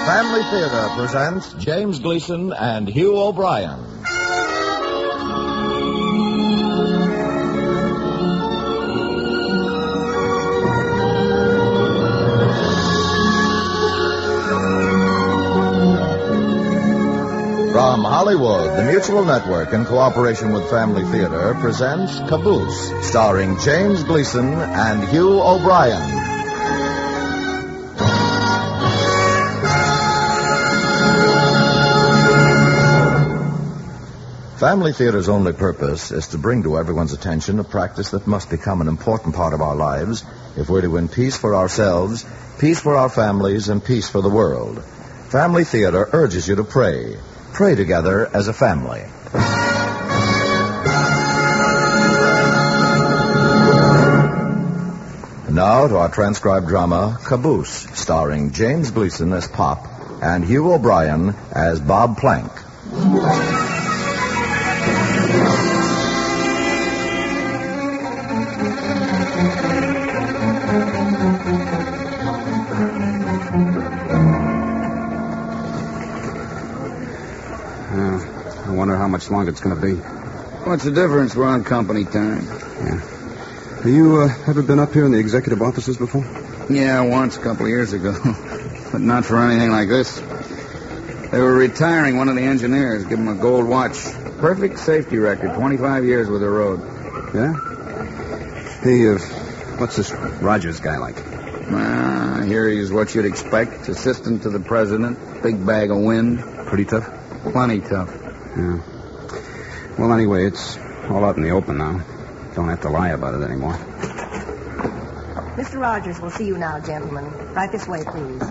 Family Theater presents James Gleason and Hugh O'Brien. From Hollywood, the Mutual Network, in cooperation with Family Theater, presents Caboose, starring James Gleason and Hugh O'Brien. Family Theater's only purpose is to bring to everyone's attention a practice that must become an important part of our lives if we're to win peace for ourselves, peace for our families, and peace for the world. Family Theater urges you to pray. Pray together as a family. And now to our transcribed drama, Caboose, starring James Gleason as Pop and Hugh O'Brien as Bob Plank. I wonder how much longer it's going to be. What's the difference? We're on company time. Yeah. Have you ever been up here in the executive offices before? Yeah, once, a couple of years ago. But not for anything like this. They were retiring one of the engineers, give him a gold watch. Perfect safety record, 25 years with the road. Yeah? Hey, what's this Rogers guy like? I hear he's what you'd expect. Assistant to the president, big bag of wind. Pretty tough? Plenty tough. Yeah. Well, anyway, it's all out in the open now. Don't have to lie about it anymore. Mr. Rogers will see you now, gentlemen. Right this way, please.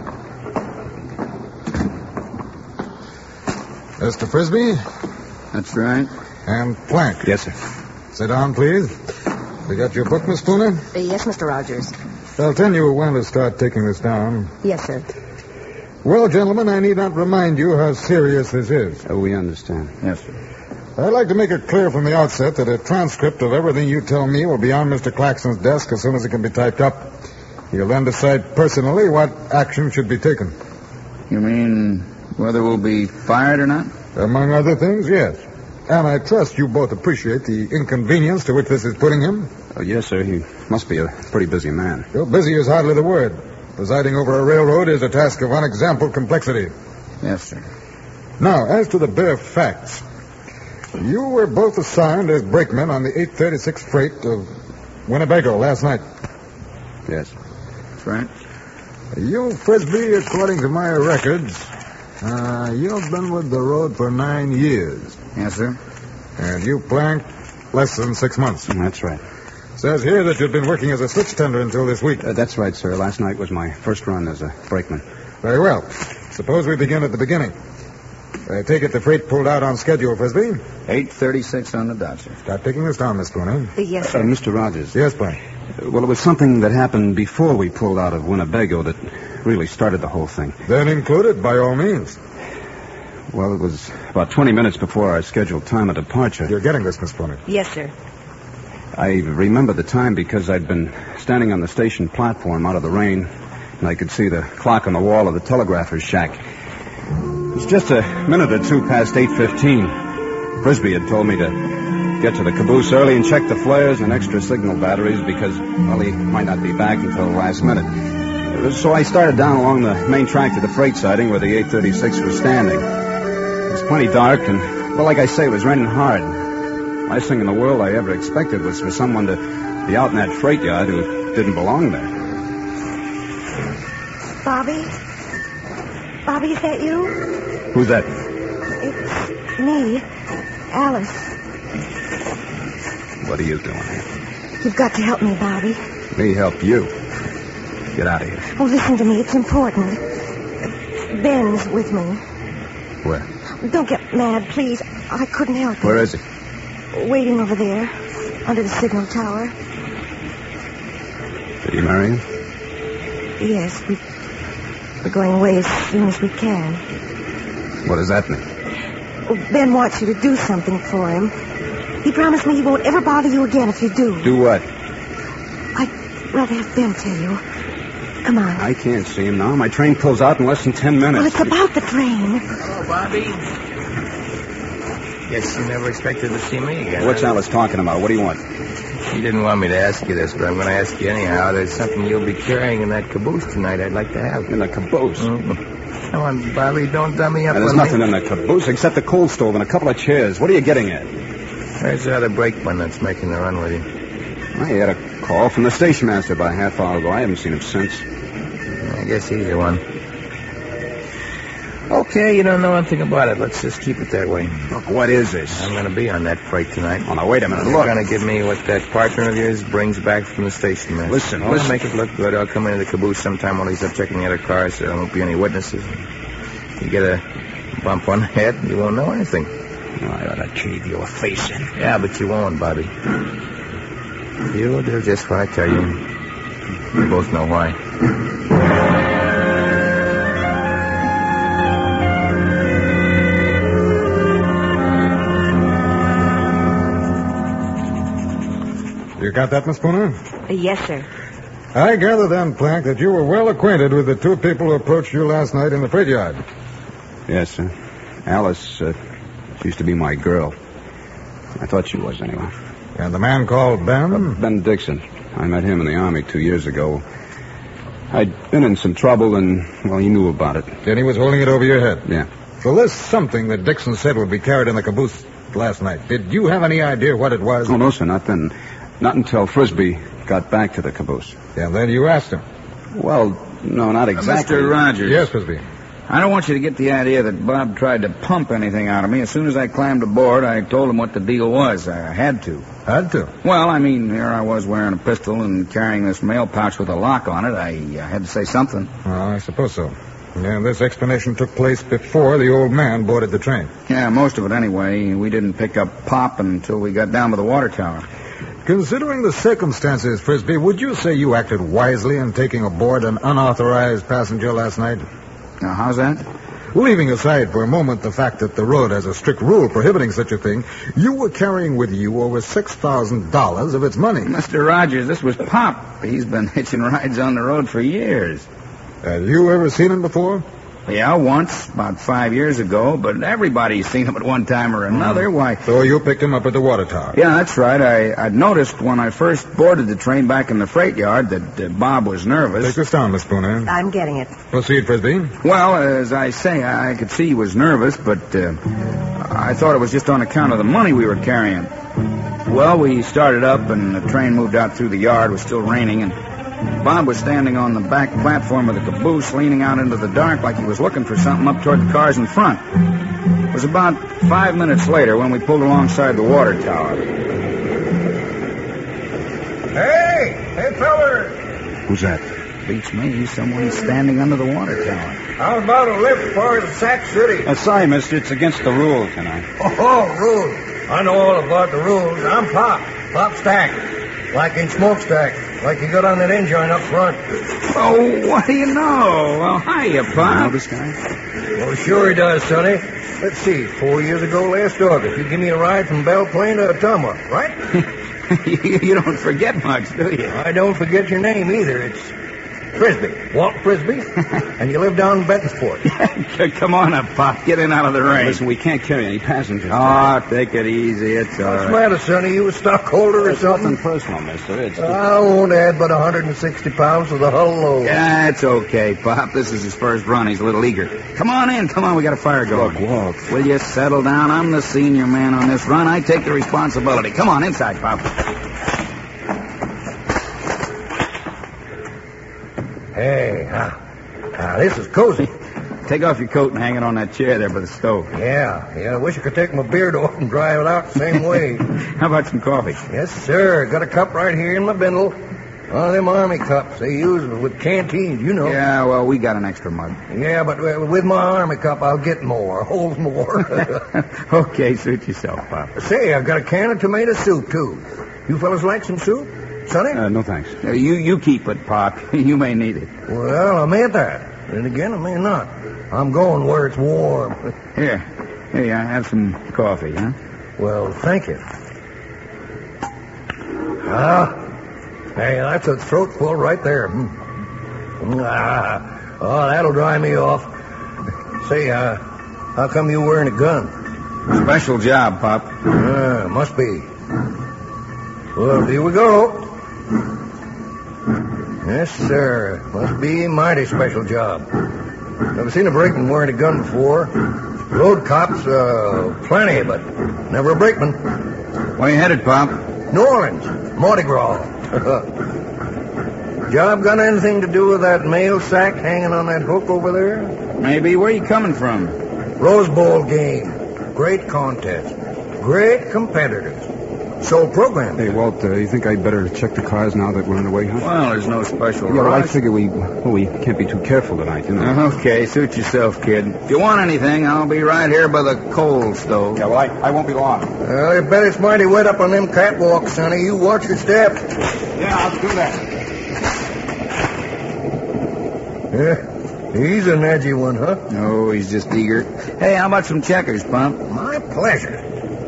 Mr. Frisbee? That's right. And Plank. Yes, sir. Sit down, please. You got your book, Miss Spooner? Yes, Mr. Rogers. I'll tell you when to start taking this down. Yes, sir. Well, gentlemen, I need not remind you how serious this is. Oh, we understand. Yes, sir. I'd like to make it clear from the outset that a transcript of everything you tell me will be on Mr. Claxon's desk as soon as it can be typed up. He'll then decide personally what action should be taken. You mean whether we'll be fired or not? Among other things, yes. And I trust you both appreciate the inconvenience to which this is putting him. Oh, yes, sir. He must be a pretty busy man. Well, busy is hardly the word. Presiding over a railroad is a task of unexampled complexity. Yes, sir. Now, as to the bare facts. You were both assigned as brakemen on the 836 freight of Winnebago last night. Yes. That's right. You, Frisbee, according to my records, you've been with the road for 9 years. Yes, sir. And you, Plank, less than 6 months. That's right. Says here that you've been working as a switch tender until this week. That's right, sir. Last night was my first run as a brakeman. Very well. Suppose we begin at the beginning. I take it the freight pulled out on schedule, Frisbee? 8:36 on the dot, sir. Start taking this down, Miss Spooner. Yes, sir. Mr. Rogers. Yes, Plank. Well, it was something that happened before we pulled out of Winnebago that really started the whole thing. Then include it, by all means. Well, it was about 20 minutes before our scheduled time of departure. You're getting this, Miss Spooner. Yes, sir. I remember the time because I'd been standing on the station platform out of the rain, and I could see the clock on the wall of the telegrapher's shack. It was just a minute or two past 8:15. Frisbee had told me to get to the caboose early and check the flares and extra signal batteries because, well, he might not be back until the last minute. So I started down along the main track to the freight siding where the 836 was standing. It was plenty dark and, well, like I say, it was raining hard. Last thing in the world I ever expected was for someone to be out in that freight yard who didn't belong there. Bobby? Bobby, is that you? Who's that? It's me, Alice. What are you doing here? You've got to help me, Bobby. Me help you? Get out of here. Oh, listen to me. It's important. Ben's with me. Where? Don't get mad, please. I couldn't help it. Where is he? Waiting over there, under the signal tower. Did he marry him? Yes, we're going away as soon as we can. What does that mean? Oh, Ben wants you to do something for him. He promised me he won't ever bother you again if you do. Do what? I'd rather have Ben tell you. Come on. I can't see him now. My train pulls out in less than 10 minutes. Well, it's about the train. Hello, Bobby. Guess you never expected to see me again. What's Alice talking about? What do you want? She didn't want me to ask you this, but I'm going to ask you anyhow. There's something you'll be carrying in that caboose tonight I'd like to have. In the caboose? Mm-hmm. Come on, Bobby, don't dummy up on me. There's nothing in the caboose except the coal stove and a couple of chairs. What are you getting at? Where's the other brakeman that's making the run with you? I had a call from the station master about a half hour ago. I haven't seen him since. I guess he's the one. Okay, you don't know anything about it. Let's just keep it that way. Look, what is this? I'm going to be on that freight tonight. Oh, now, wait a minute. You're Look. going to give me what that partner of yours brings back from the station master. Listen. I'll make it look good. I'll come into the caboose sometime while he's up checking the other cars so there won't be any witnesses. You get a bump on the head, you won't know anything. Oh, I ought to cave your face in. Yeah, but you won't, Bobby. You'll do just what I tell you. We both know why. You got that, Miss Spooner? Yes, sir. I gather then, Plank, that you were well acquainted with the two people who approached you last night in the freight yard. Yes, sir. Alice, she used to be my girl. I thought she was, anyway. And the man called Ben? Ben Dixon. I met him in the Army 2 years ago. I'd been in some trouble, and, well, he knew about it. Then he was holding it over your head? Yeah. Well, there's something that Dixon said would be carried in the caboose last night. Did you have any idea what it was? Oh, no, sir, not then. Not until Frisbee got back to the caboose. And then you asked him? Well, no, not exactly. Mr. Rogers. Yes, Frisbee. I don't want you to get the idea that Bob tried to pump anything out of me. As soon as I climbed aboard, I told him what the deal was. I had to. Had to? Well, I mean, here I was wearing a pistol and carrying this mail pouch with a lock on it. I had to say something. Oh, I suppose so. And this explanation took place before the old man boarded the train. Yeah, most of it anyway. We didn't pick up Pop until we got down to the water tower. Considering the circumstances, Frisbee, would you say you acted wisely in taking aboard an unauthorized passenger last night? Now, how's that? Leaving aside for a moment the fact that the road has a strict rule prohibiting such a thing, you were carrying with you over $6,000 of its money. Mr. Rogers, this was Pop. He's been hitching rides on the road for years. Have you ever seen him before? Yeah, once, about 5 years ago, but everybody's seen him at one time or another. Why? So you picked him up at the water tower? Yeah, that's right. I'd noticed when I first boarded the train back in the freight yard that Bob was nervous. Take this down, Miss Spooner. I'm getting it. Proceed, Frisbee. Well, as I say, I could see he was nervous, but I thought it was just on account of the money we were carrying. Well, we started up, and the train moved out through the yard. It was still raining, and Bob was standing on the back platform of the caboose, leaning out into the dark like he was looking for something up toward the cars in front. It was about 5 minutes later when we pulled alongside the water tower. Hey, feller! Who's that? Beats me. Someone standing under the water tower. How about a lift as far as Sac City? Sorry, mister. It's against the rules tonight. Oh, rules. I know all about the rules. I'm Pop. Pop Stack. Like in Smokestack. Like you got on that engine up front. Oh, what do you know? Well, hiya, Pop. You know this guy? Well, sure he does, Sonny. Let's see. 4 years ago last August, you give me a ride from Belle Plaine to Ottumwa, right? You don't forget much, do you? I don't forget your name either. It's Frisbee. Walt Frisbee. And you live down in Bettensport. Come on up, Pop. Get in out of the rain. Listen, we can't carry any passengers. Oh, take it easy. It's all What's the right. matter, Sonny? You a stockholder or It's nothing something? personal, mister. It's I won't add but 160 pounds to the hull load. Yeah, it's okay, Pop. This is his first run. He's a little eager. Come on in. Come on. We got a fire going. Look, Walt. Will you settle down? I'm the senior man on this run. I take the responsibility. Come on inside, Pop. Hey, this is cozy. Take off your coat and hang it on that chair there by the stove. Yeah, I wish I could take my beard off and dry it out the same way. How about some coffee? Yes, sir. Got a cup right here in my bindle. One of them army cups they use with canteens, you know. Yeah, well, we got an extra mug. Yeah, but with my army cup, I'll get more. Hold more. Okay, suit yourself, Pop. Say, I've got a can of tomato soup, too. You fellas like some soup? Sonny? No, thanks. You keep it, Pop. You may need it. Well, I meant that. Then again, I may not. I'm going where it's warm. Here, have some coffee, huh? Well, thank you. Hey, that's a throat full right there. Oh, that'll dry me off. Say, how come you wearing a gun? Special job, Pop. Must be. Well, here we go. Yes, sir. Must be a mighty special job. Never seen a brakeman wearing a gun before. Road cops, plenty, but never a brakeman. Where you headed, Pop? New Orleans, Mardi Gras. Job got anything to do with that mail sack hanging on that hook over there? Maybe. Where you coming from? Rose Bowl game. Great contest. Great competitors. Sold program. Hey, Walt, you think I'd better check the cars now that we're on the way, huh? Well, there's no special Yeah, well, I rush. figure we can't be too careful tonight, you know. Okay, suit yourself, kid. If you want anything, I'll be right here by the coal stove. Yeah, well, I won't be long. Well, I bet it's mighty wet up on them catwalks, sonny. You watch your step. Yeah, I'll do that. Yeah, he's an edgy one, huh? Oh, he's just eager. Hey, how about some checkers, Pop? My pleasure.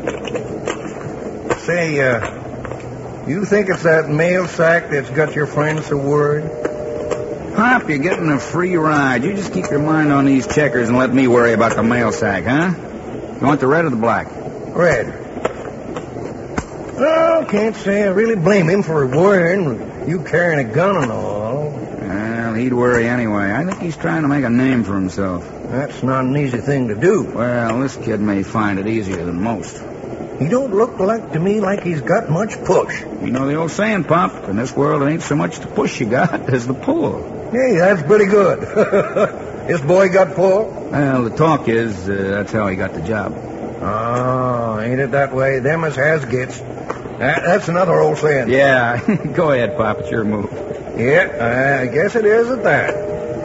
Say, you think it's that mail sack that's got your friends so worried? Pop, you're getting a free ride. You just keep your mind on these checkers and let me worry about the mail sack, huh? You want the red or the black? Red. Oh, can't say I really blame him for worrying. You carrying a gun and all. Well, he'd worry anyway. I think he's trying to make a name for himself. That's not an easy thing to do. Well, this kid may find it easier than most. He don't look to me like he's got much push. You know the old saying, Pop, in this world it ain't so much the push you got as the pull. Hey, that's pretty good. This boy got pull? Well, the talk is that's how he got the job. Oh, ain't it that way? Them as has gets. That's another old saying. Yeah, go ahead, Pop. It's your move. Yeah, I guess it is at that.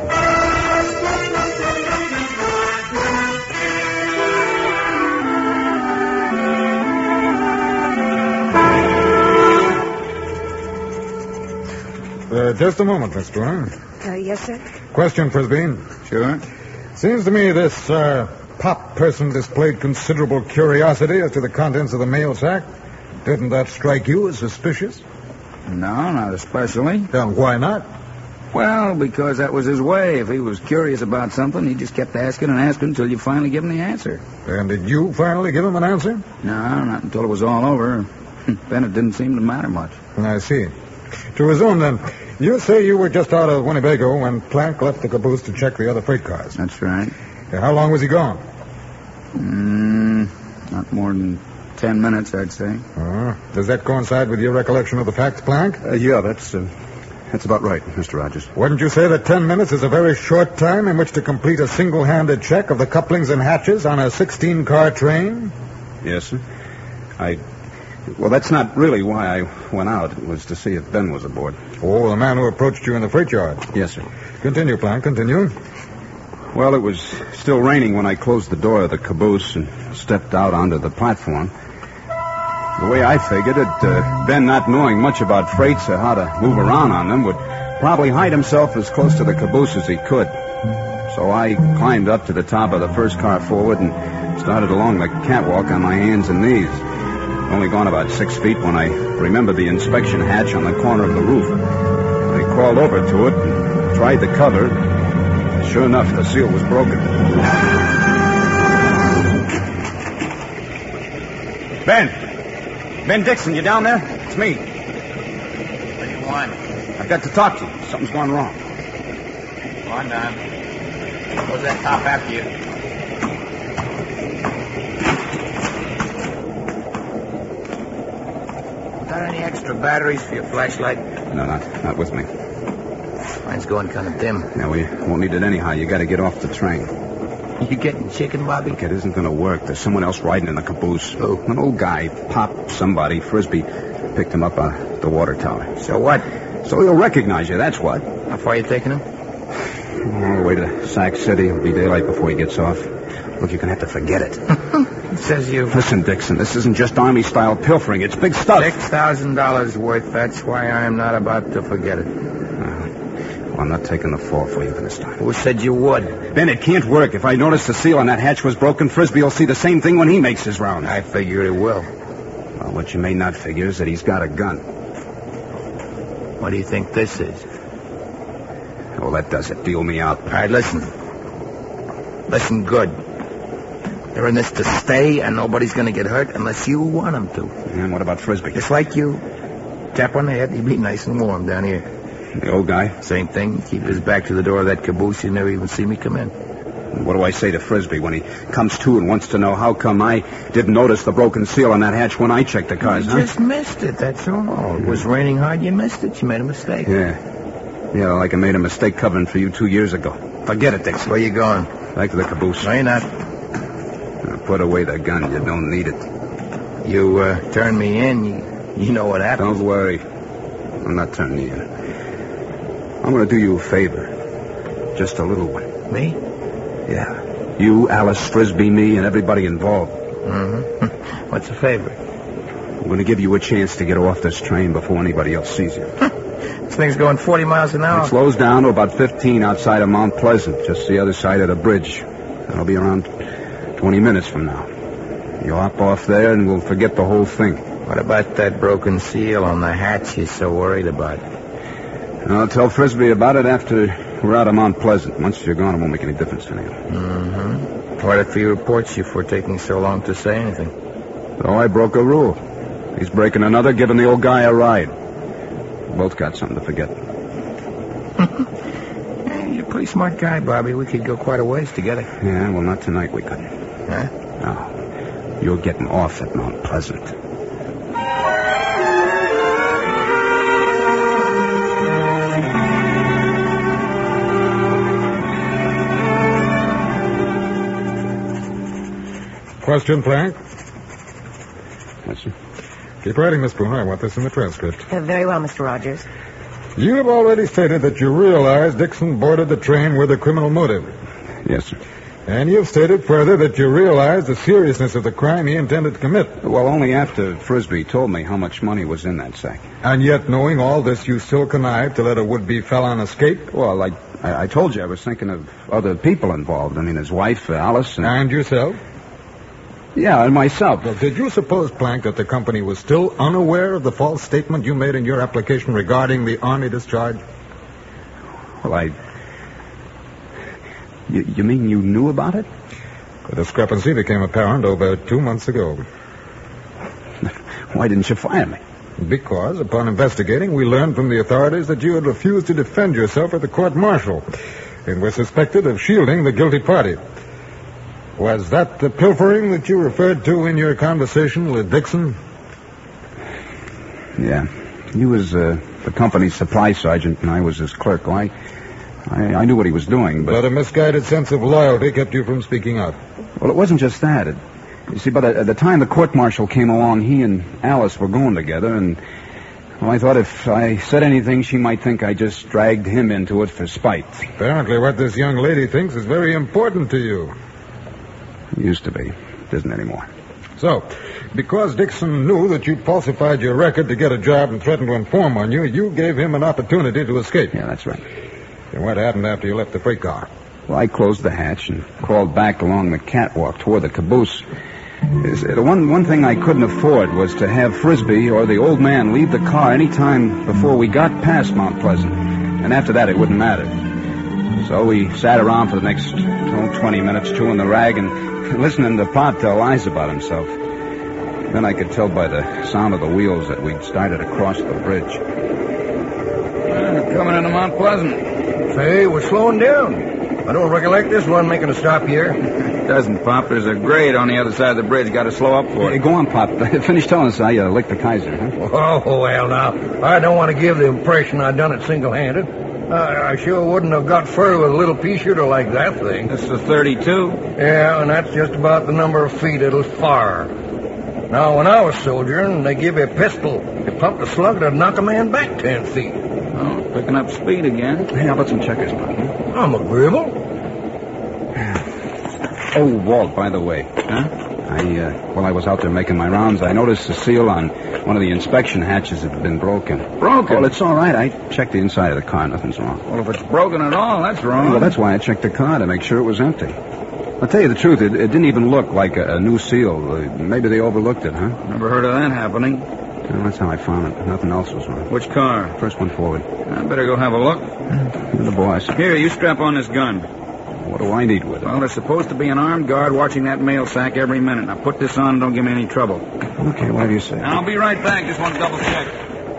Just a moment, Miss Stewart. Yes, sir? Question, Frisbee. Sure. Seems to me this Pop person displayed considerable curiosity as to the contents of the mail sack. Didn't that strike you as suspicious? No, not especially. Then why not? Well, because that was his way. If he was curious about something, he just kept asking and asking until you finally give him the answer. And did you finally give him an answer? No, not until it was all over. Then it didn't seem to matter much. I see. To resume, then, you say you were just out of Winnebago when Plank left the caboose to check the other freight cars. That's right. How long was he gone? Not more than 10 minutes, I'd say. Does that coincide with your recollection of the facts, Plank? Yeah, that's about right, Mr. Rogers. Wouldn't you say that 10 minutes is a very short time in which to complete a single-handed check of the couplings and hatches on a 16-car train? Yes, sir. Well, that's not really why I went out. It was to see if Ben was aboard. Oh, the man who approached you in the freight yard. Yes, sir. Continue, Plank, continue. Well, it was still raining when I closed the door of the caboose and stepped out onto the platform. The way I figured it, Ben, not knowing much about freights or how to move around on them, would probably hide himself as close to the caboose as he could. So I climbed up to the top of the first car forward and started along the catwalk on my hands and knees. Only gone about 6 feet when I remembered the inspection hatch on the corner of the roof. I crawled over to it and tried the cover. Sure enough, the seal was broken. Ben Dixon, you down there? It's me. What do you want? I've got to talk to you. Something's gone wrong. Go on, Don. What's that cop after you? Got any extra batteries for your flashlight? No, not with me. Mine's going kind of dim. Now, we won't need it anyhow. You got to get off the train. You getting chicken, Bobby? Look, it isn't going to work. There's someone else riding in the caboose. Who? An old guy, Pop somebody, Frisbee, picked him up on the water tower. So what? So he'll recognize you, that's what. How far are you taking him? All the way to Sac City. It'll be daylight before he gets off. Look, you're going to have to forget it. Says you. Listen, Dixon, this isn't just Army-style pilfering. It's big stuff. $6,000 worth. That's why I'm not about to forget it. Well, I'm not taking the fall for you this time. Who said you would? Ben, it can't work. If I notice the seal on that hatch was broken, Frisbee will see the same thing when he makes his rounds. I figure it will. Well, what you may not figure is that he's got a gun. What do you think this is? Well, that does it. Deal me out. All right, listen. Listen good. They're in this to stay, and nobody's going to get hurt unless you want them to. And what about Frisbee? Just like you. Tap on the head, he'll be nice and warm down here. The old guy? Same thing. Keep his back to the door of that caboose. You never even see me come in. What do I say to Frisbee when he comes to and wants to know how come I didn't notice the broken seal on that hatch when I checked the cars, You just missed it, that's all. It was raining hard, you missed it. You made a mistake. Yeah, like I made a mistake covering for you 2 years ago. Forget it, Dixon. Where you going? Back to the caboose. No, you're not. Put away the gun. You don't need it. You turn me in, you know what happens. Don't worry. I'm not turning you in. I'm going to do you a favor. Just a little one. Me? Yeah. You, Alice, Frisbee, me, and everybody involved. Mm-hmm. What's the favor? I'm going to give you a chance to get off this train before anybody else sees you. This thing's going 40 miles an hour. It slows down to about 15 outside of Mount Pleasant, just the other side of the bridge. That'll be around 20 minutes from now. You hop off there and we'll forget the whole thing. What about that broken seal on the hatch you're so worried about? I'll tell Frisbee about it after we're out of Mount Pleasant. Once you're gone, it won't make any difference to you. Mm-hmm. What if he reports you for taking so long to say anything? So I broke a rule. He's breaking another, giving the old guy a ride. Both got something to forget. You're a pretty smart guy, Bobby. We could go quite a ways together. Yeah, well, not tonight we couldn't. Huh? No. You're getting off at Mount Pleasant. Question, Plank? Yes, sir. Keep writing, Miss Spooner. I want this in the transcript. Very well, Mr. Rogers. You have already stated that you realize Dixon boarded the train with a criminal motive. Yes, sir. And you've stated further that you realize the seriousness of the crime he intended to commit. Well, only after Frisbee told me how much money was in that sack. And yet, knowing all this, you still connived to let a would-be felon escape? Well, I told you I was thinking of other people involved. I mean, his wife, Alice, And yourself? Yeah, and myself. Well, did you suppose, Plank, that the company was still unaware of the false statement you made in your application regarding the Army discharge? Well, You mean you knew about it? The discrepancy became apparent over 2 months ago. Why didn't you fire me? Because, upon investigating, we learned from the authorities that you had refused to defend yourself at the court-martial and were suspected of shielding the guilty party. Was that the pilfering that you referred to in your conversation with Dixon? Yeah. He was the company's supply sergeant, and I was his clerk. Well, I knew what he was doing, but a misguided sense of loyalty kept you from speaking out. Well, it wasn't just that. You see, but at the time the court-martial came along, he and Alice were going together, and well, I thought if I said anything, she might think I just dragged him into it for spite. Apparently what this young lady thinks is very important to you. It used to be. It isn't anymore. So, because Dixon knew that you'd falsified your record to get a job and threatened to inform on you, you gave him an opportunity to escape. Yeah, that's right. And what happened after you left the freight car? Well, I closed the hatch and crawled back along the catwalk toward the caboose. The one thing I couldn't afford was to have Frisbee or the old man leave the car any time before we got past Mount Pleasant. And after that, it wouldn't matter. So we sat around for the next 20 minutes chewing the rag and listening to Pop tell lies about himself. Then I could tell by the sound of the wheels that we'd started across the bridge. Coming into Mount Pleasant. Say, we're slowing down. I don't recollect this one making a stop here. Doesn't, Pop. There's a grade on the other side of the bridge. Got to slow up for Hey, it. go on, Pop. Finish telling us how you licked the Kaiser, huh? Oh, well, now, I don't want to give the impression I done it single-handed. I sure wouldn't have got further with a little pea shooter like that thing. This is a 32. Yeah, and that's just about the number of feet it'll fire. Now, when I was soldiering, they give you a pistol. You pump the slug to knock a man back 10 feet. Oh, picking up speed again. Hey, how about some checkers, Pop? I'm agreeable. Oh, Walt, by the way. Huh? While I was out there making my rounds, I noticed the seal on one of the inspection hatches had been broken. Broken? Well, it's all right. I checked the inside of the car. Nothing's wrong. Well, if it's broken at all, that's wrong. Well, that's why I checked the car to make sure it was empty. I'll tell you the truth, it didn't even look like a new seal. Maybe they overlooked it, huh? Never heard of that happening. Well, that's how I found it. Nothing else was wrong. Which car? First one forward. I better go have a look. You're the boss. Here, you strap on this gun. What do I need with it? Well, there's supposed to be an armed guard watching that mail sack every minute. Now, put this on and don't give me any trouble. Okay, whatever you say. I'll be right back. Just want to double check.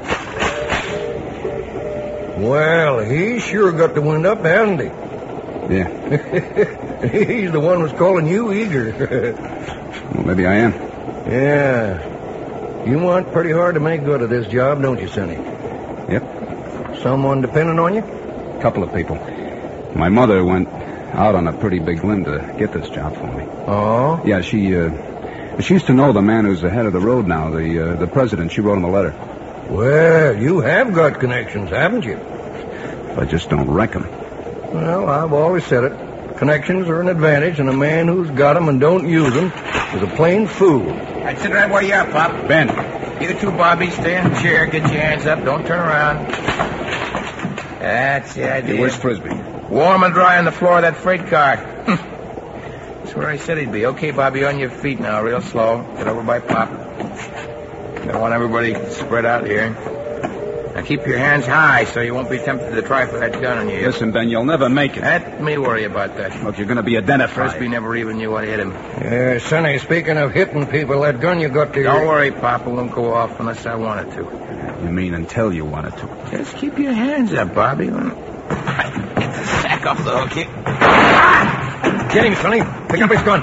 Well, he sure got the wind up, hasn't he? Yeah. He's the one who's calling you eager. Well, maybe I am. Yeah. You want pretty hard to make good at this job, don't you, Sonny? Yep. Someone depending on you? A couple of people. My mother went out on a pretty big limb to get this job for me. Oh? Yeah, she used to know the man who's the head of the road now, the president. She wrote him a letter. Well, you have got connections, haven't you? I just don't wreck 'em. Well, I've always said it. Connections are an advantage, and a man who's got 'em and don't use 'em is a plain fool. I'd sit right where you are, Pop. Ben. You two, Bobby, stay in the chair. Get your hands up. Don't turn around. That's the idea. Where's Frisbee? Warm and dry on the floor of that freight car. That's where I said he'd be. Okay, Bobby, on your feet now, real slow. Get over by Pop. I want everybody spread out here. Now keep your hands high so you won't be tempted to try for that gun on you. Listen, Ben, you'll never make it. Let me worry about that. Look, you're going to be identified. Frisbee never even knew what hit him. Yeah, Sonny, speaking of hitting people, that gun you got to... Don't worry, Pop. It won't go off unless I want it to. You mean until you wanted to? Just keep your hands up, Bobby. Get the sack off the hook here. Get him, Sonny. Pick up his gun.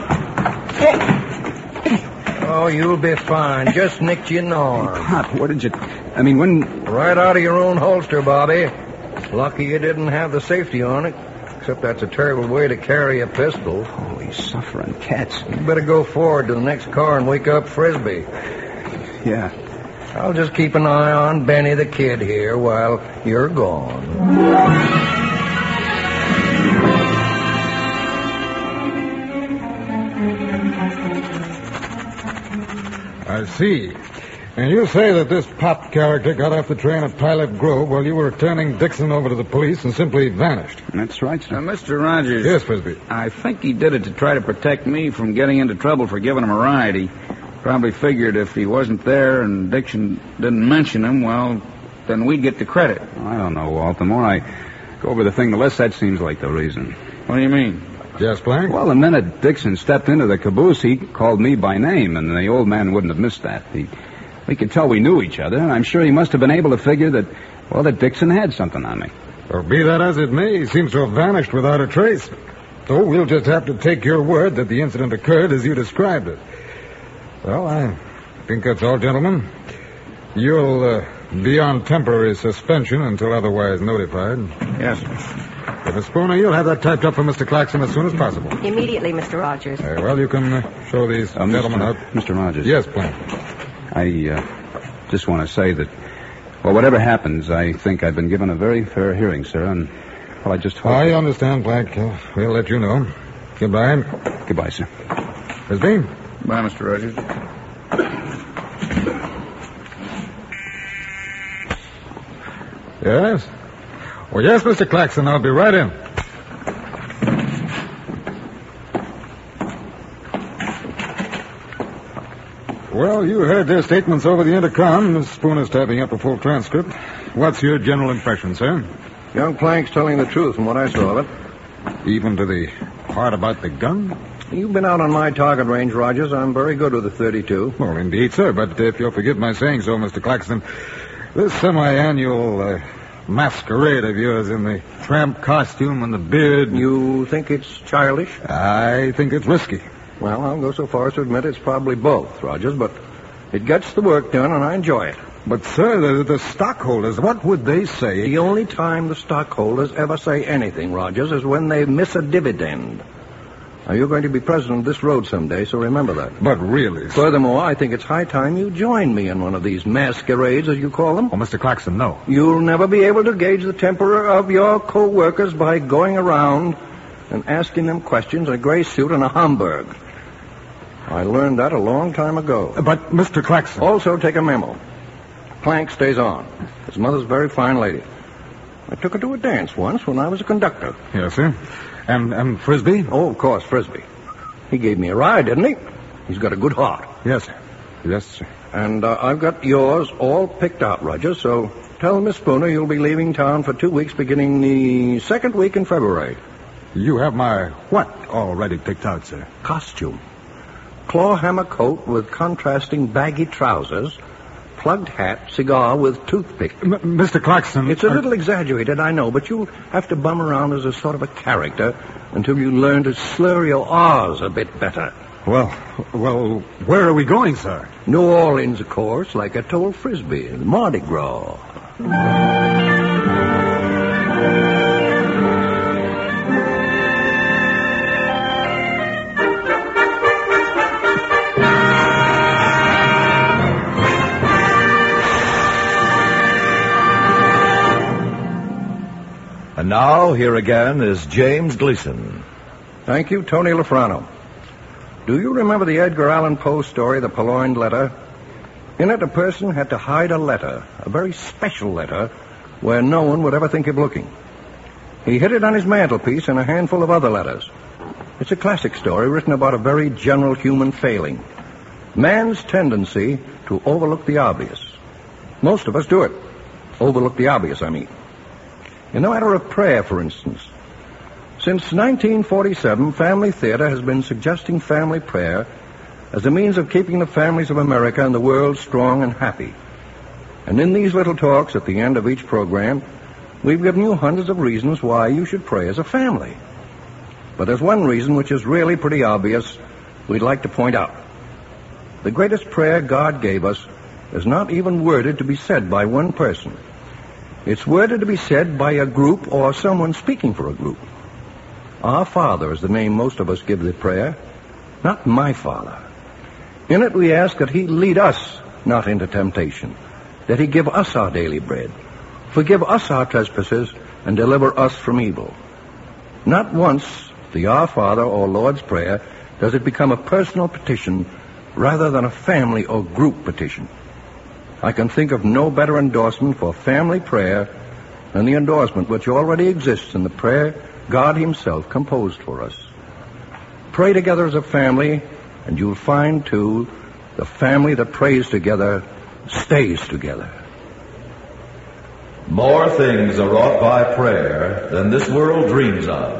Oh, you'll be fine. Just nicked you in the arm. Pop, what did you... I mean, when... Right out of your own holster, Bobby. Lucky you didn't have the safety on it. Except that's a terrible way to carry a pistol. Holy suffering cats. You better go forward to the next car and wake up Frisbee. Yeah. I'll just keep an eye on Benny the Kid here while you're gone. I see. And you say that this Pop character got off the train at Pilot Grove while you were turning Dixon over to the police and simply vanished. That's right, sir. Mr. Rogers. Yes, Frisbee. I think he did it to try to protect me from getting into trouble for giving him a ride. He probably figured if he wasn't there and Dixon didn't mention him, well, then we'd get the credit. I don't know, Walt. The more I go over the thing, the less that seems like the reason. What do you mean? Yes, Plank? Well, the minute Dixon stepped into the caboose, he called me by name, and the old man wouldn't have missed that. We could tell we knew each other, and I'm sure he must have been able to figure that Dixon had something on me. Well, be that as it may, he seems to have vanished without a trace. So we'll just have to take your word that the incident occurred as you described it. Well, I think that's all, gentlemen. You'll be on temporary suspension until otherwise notified. Yes. Miss Spooner, you'll have that typed up for Mr. Claxton as soon as possible. Immediately, Mr. Rogers. Very well, you can show these gentlemen out. Mr. Rogers. Yes, Plank. I just want to say that, well, whatever happens, I think I've been given a very fair hearing, sir, and, well, I just hope... I understand, Plank. We'll let you know. Goodbye. Goodbye, sir. Frisbee? Bye, Mr. Rogers. Yes? Oh, yes, Mr. Claxton, I'll be right in. Well, you heard their statements over the intercom. Miss Spooner's typing up a full transcript. What's your general impression, sir? Young Plank's telling the truth from what I saw of it. Even to the part about the gun? You've been out on my target range, Rogers. I'm very good with the .32. Well, indeed, sir. But if you'll forgive my saying so, Mr. Claxton, this semi-annual masquerade of yours in the tramp costume and the beard... You think it's childish? I think it's risky. Well, I'll go so far as to admit it's probably both, Rogers, but it gets the work done, and I enjoy it. But, sir, the stockholders, what would they say? The only time the stockholders ever say anything, Rogers, is when they miss a dividend. Now, you're going to be president of this road someday, so remember that. But really... Furthermore, I think it's high time you join me in one of these masquerades, as you call them. Oh, Mr. Claxton, no. You'll never be able to gauge the temper of your co-workers by going around and asking them questions in a gray suit and a Homburg. I learned that a long time ago. But, Mr. Claxton... Also, take a memo. Plank stays on. His mother's a very fine lady. I took her to a dance once when I was a conductor. Yes, sir. And Frisbee? Oh, of course, Frisbee. He gave me a ride, didn't he? He's got a good heart. Yes, sir. Yes, sir. And I've got yours all picked out, Roger, so tell Miss Spooner you'll be leaving town for 2 weeks beginning the second week in February. You have my what already picked out, sir? Costume. Claw hammer coat with contrasting baggy trousers, plugged hat, cigar with toothpick. Mr. Clarkson... It's a little exaggerated, I know, but you'll have to bum around as a sort of a character until you learn to slur your R's a bit better. Well, where are we going, sir? New Orleans, of course, like I told Frisbee, Mardi Gras. And now, here again is James Gleason. Thank you, Tony Lafrano. Do you remember the Edgar Allan Poe story, The Purloined Letter? In it, a person had to hide a letter, a very special letter, where no one would ever think of looking. He hid it on his mantelpiece and a handful of other letters. It's a classic story written about a very general human failing. Man's tendency to overlook the obvious. Most of us do it. Overlook the obvious, I mean. In the matter of prayer, for instance. Since 1947, Family Theater has been suggesting family prayer as a means of keeping the families of America and the world strong and happy. And in these little talks at the end of each program, we've given you hundreds of reasons why you should pray as a family. But there's one reason which is really pretty obvious we'd like to point out. The greatest prayer God gave us is not even worded to be said by one person. It's worded to be said by a group or someone speaking for a group. Our Father is the name most of us give the prayer, not my Father. In it we ask that He lead us not into temptation, that He give us our daily bread, forgive us our trespasses, and deliver us from evil. Not once, the Our Father or Lord's Prayer, does it become a personal petition rather than a family or group petition. I can think of no better endorsement for family prayer than the endorsement which already exists in the prayer God Himself composed for us. Pray together as a family, and you'll find, too, the family that prays together stays together. More things are wrought by prayer than this world dreams of.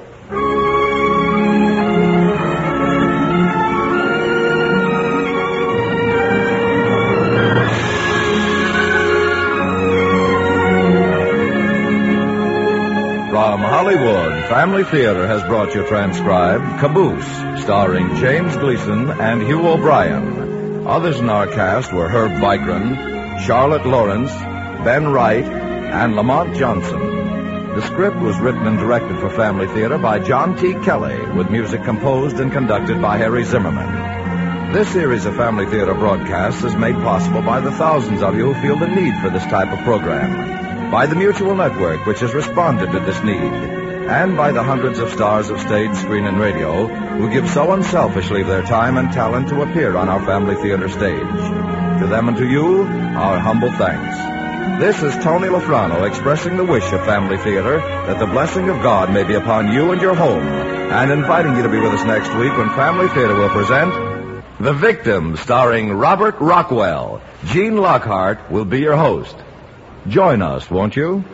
From Hollywood, Family Theater has brought you transcribed Caboose, starring James Gleason and Hugh O'Brien. Others in our cast were Herb Vigran, Charlotte Lawrence, Ben Wright, and Lamont Johnson. The script was written and directed for Family Theater by John T. Kelly, with music composed and conducted by Harry Zimmerman. This series of Family Theater broadcasts is made possible by the thousands of you who feel the need for this type of program, by the Mutual Network, which has responded to this need, and by the hundreds of stars of stage, screen, and radio who give so unselfishly their time and talent to appear on our Family Theater stage. To them and to you, our humble thanks. This is Tony Lafrano expressing the wish of Family Theater that the blessing of God may be upon you and your home, and inviting you to be with us next week when Family Theater will present The Victim, starring Robert Rockwell. Gene Lockhart will be your host. Join us, won't you?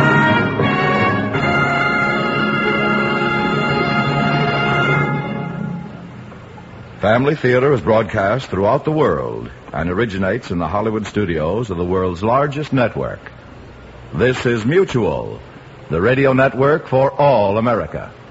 Family Theater is broadcast throughout the world and originates in the Hollywood studios of the world's largest network. This is Mutual, the radio network for all America.